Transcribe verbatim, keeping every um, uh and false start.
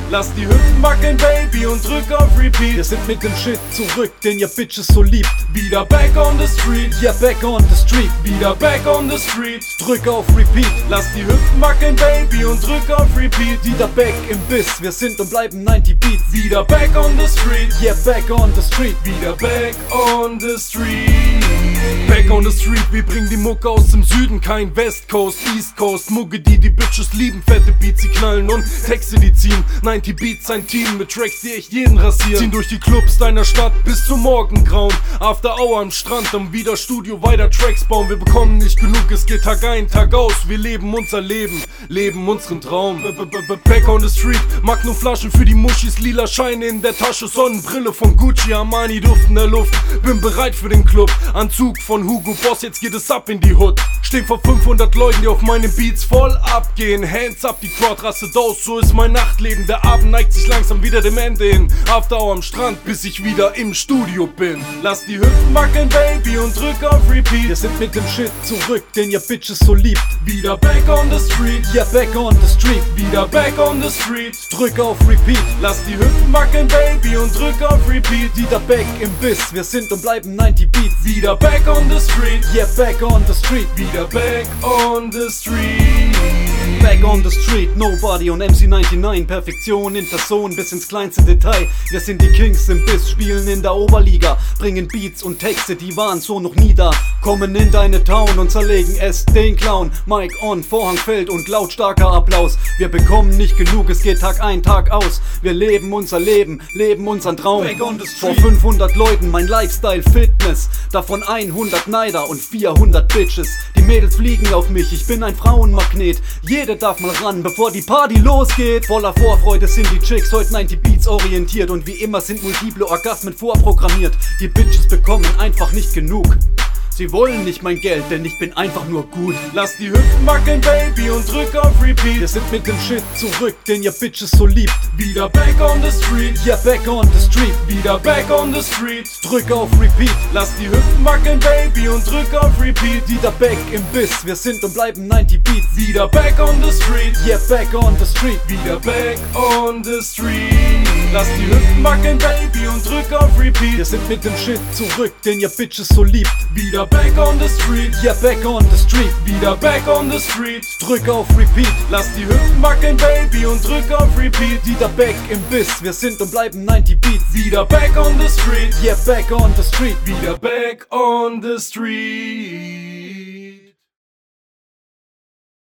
Lass die Hüften wackeln, Baby, und drück auf Repeat. Wir sind mit dem Shit zurück, den ihr Bitches so liebt. Wieder back on the street, Yeah, back on the street. wieder back on the street. Drück auf Repeat. Lass die Hüften wackeln, Baby, und drück auf Repeat. Wieder back im Biss, wir sind und bleiben neunzig Beats. Wieder back on the street, Yeah, back on the street. wieder back on the street. Back on the street, wir bringen die Mucke aus dem Süden, kein West Coast, East Coast. Mucke, die die Bitches lieben, fette Beats, sie knallen und Texte, die ziehen. neunzig Beats, ein Team mit Tracks, die echt jeden rasieren. Ziehen durch die Clubs deiner Stadt bis zum Morgengrauen. After Hour am Strand, am wieder Studio, weiter Tracks bauen. Wir bekommen nicht genug, es geht Tag ein, Tag aus. Wir leben unser Leben, leben unseren Traum. Back on the street, Magnum Flaschen für die Muschis, lila Scheine in der Tasche, Sonnenbrille von Gucci, Armani, Duft in der Luft. Bin bereit für den Club, Anzug von Hugo Boss, jetzt geht es ab in die Hood. Stehen vor fünfhundert Leuten, die auf meinen Beats voll abgehen. Hands up, die Crowd rastet aus, so ist mein Nachtleben. Der Abend neigt sich langsam wieder dem Ende hin. After Hour am Strand, bis ich wieder im Studio bin. Lass die Hüften wackeln, Baby, und drück auf Repeat. Wir sind mit dem Shit zurück, den ihr Bitches so liebt. Wieder back on the street, Yeah, back on the street. wieder back on the street. Drück auf Repeat. Lass die Hüften wackeln, Baby, und drück auf Repeat. Wieder back im Biss, wir sind und bleiben neunzig Beats. Wieder back on the street, Yeah, back on the street. wieder back on the street. Back on the street, Nobody und M C neunundneunzig. Perfektion in Person bis ins kleinste Detail. Wir sind die Kings im Biss, spielen in der Oberliga. Bringen Beats und Texte, die waren so noch nie da. Kommen in deine Town und zerlegen es den Clown. Mic on, Vorhang fällt und lautstarker Applaus. Wir bekommen nicht genug, es geht Tag ein, Tag aus. Wir leben unser Leben, leben unseren Traum. Back on the Vor street. fünfhundert Leuten mein Lifestyle Fitness. Davon hundert Neider und vierhundert Bitches. Die Mädels fliegen auf mich, ich bin ein Frauenmagnet. Jede darf mal ran, bevor die Party losgeht. Voller Vorfreude sind die Chicks, heute neunzig Beats orientiert. Und wie immer sind multiple Orgasmen vorprogrammiert. Die Bitches bekommen einfach nicht genug. Sie wollen nicht mein Geld, denn ich bin einfach nur gut. Lass die Hüften wackeln, Baby, und drück auf Repeat. Wir sind mit dem Shit zurück, den ihr Bitches so liebt. Wieder back on the street, Yeah, back on the street. wieder back on the street. Drück auf Repeat. Lass die Hüften wackeln, Baby, und drück auf Repeat. Wieder back im Biss, wir sind und bleiben neunzig Beats. Wieder back on the street, Yeah, back on the street. wieder back on the street. Lass die Hüften wackeln, Baby, und drück auf Repeat. Wir sind mit dem Shit zurück, den ihr Bitches so liebt. Wieder back on the street, Yeah, back on the street. wieder back on the street. Drück auf Repeat. Lass die Hüften wackeln, Baby, und drück auf Repeat. Wieder back im Biss, wir sind und bleiben neunzig Beats. Wieder back on the street, Yeah, back on the street. wieder back on the street.